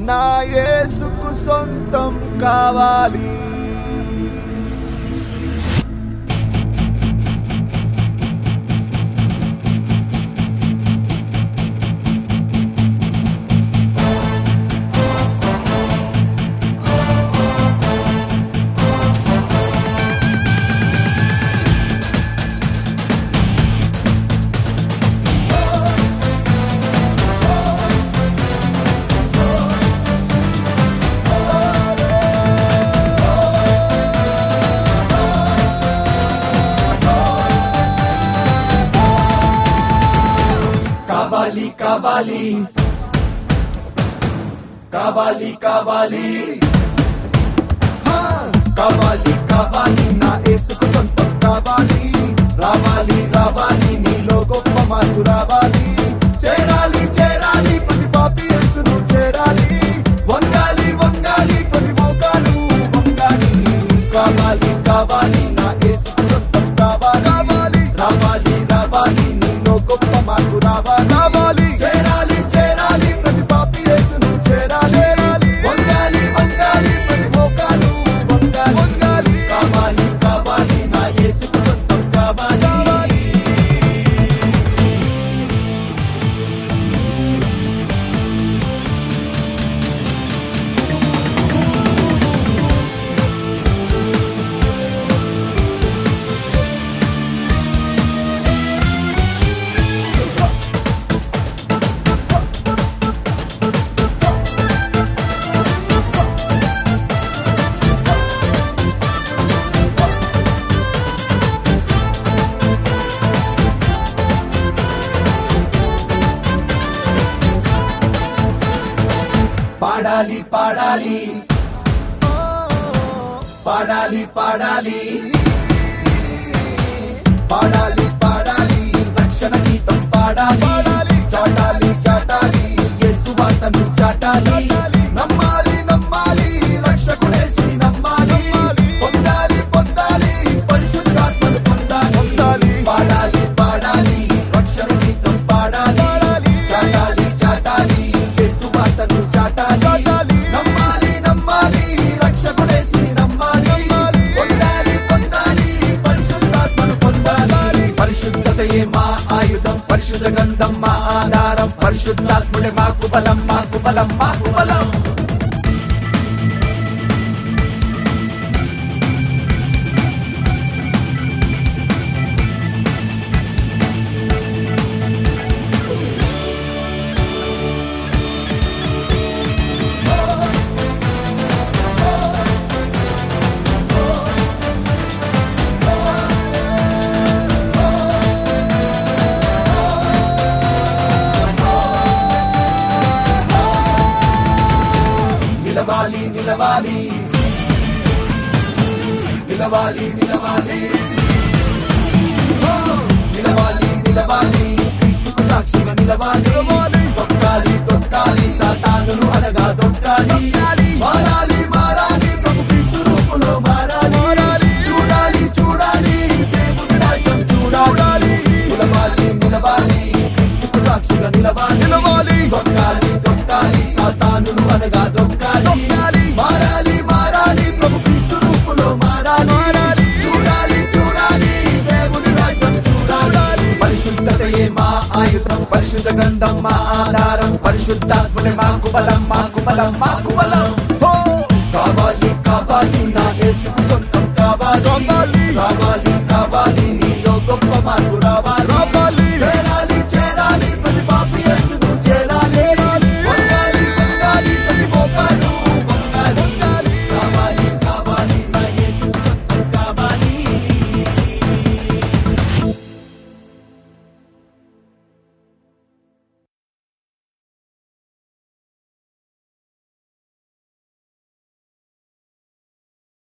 నా యేసుకు సొంతం కావాలి. కావాలి కావాలి కావాలి కావాలి కావాలి కావాలి నా యేసుకు సొంతం కావాలి. రావాలి రావాలి నీలో గొప్ప మార్పు రావాలి. చేరాలి చేరాలి ప్రతి పాపి యేసును చేరాలి. వంగాలి వంగాలి ప్రతి మోకాలు వంగాలి. కావాలి కావాలి నా యేసుకు సొంతం కావాలి. రావాలి రావాలి నీలో గొప్ప మార్పు రావాలి. చేరాలి చేరాలి ప్రతి పాపి యేసును చేరాలి. వంగాలి వంగాలి ప్రతి మోకాలు వంగాలి. కావాలి కావాలి నా యేసుకు సొంతం కావాలి. పాడాలి పాడాలి పాడాలి పాడాలి పాడాలి పాడాలి రక్షణ గీతం పాడాలి. చాటాలి చాటాలి యేసు వార్తను చాటాలి. నమ్మాలి నమ్మాలి రక్షకుడేసి నమ్మాలి. పొందాలి పొందాలి పరిశుద్ధాత్మను పొందాలి. పాడాలి పాడాలి రక్షణ గీతం పాడాలి. చాటాలి చాటాలి యేసు వార్తను చాటాలి. నమ్మాలి నమ్మాలి రక్షకుడేసి నమ్మాలి. పొందాలి పొందాలి పరిశుద్ధాత్మను పొందాలి. పరిశుద్ధతయే మా ఆయుధం, పరిశుద్ధ గ్రంథం మా ఆధారం. పరిశుద్ధాత్ముడే మాకు బలం, మాకు బలం, మాకు బలం. నిలవాలి నిలవాలి నిలవాలి నిలవాలి నిలవాలి నిలవాలి క్రీస్తుకు సాక్షిగా నిలవాలి. తొక్కాలి తొక్కాలి సాతానును అనగా తొక్కాలి. మారాలి మారాలి ప్రభు క్రీస్తు రూపులో మారాలి. చూడాలి చూడాలి దేవుని రాజ్యం చూడాలి. నిలవాలి నిలవాలి క్రీస్తుకు సాక్షిగా నిలవాలి. తొక్కాలి తొక్కాలి సాతానును అనగా తొక్కాలి. మారాలి మారాలి ప్రభు క్రీస్తు రూపులో మారాలి. చూడాలి చూడాలి దేవుని రాజ్యం చూడాలి. పరిశుద్ధతయే మా ఆయుధం, పరిశుద్ధ గ్రంథం మా ఆధారం. పరిశుద్ధాత్ముడే మాకు బలం, మాకు బలం, మాకు బలం. కావాలి కావాలి నా యేసు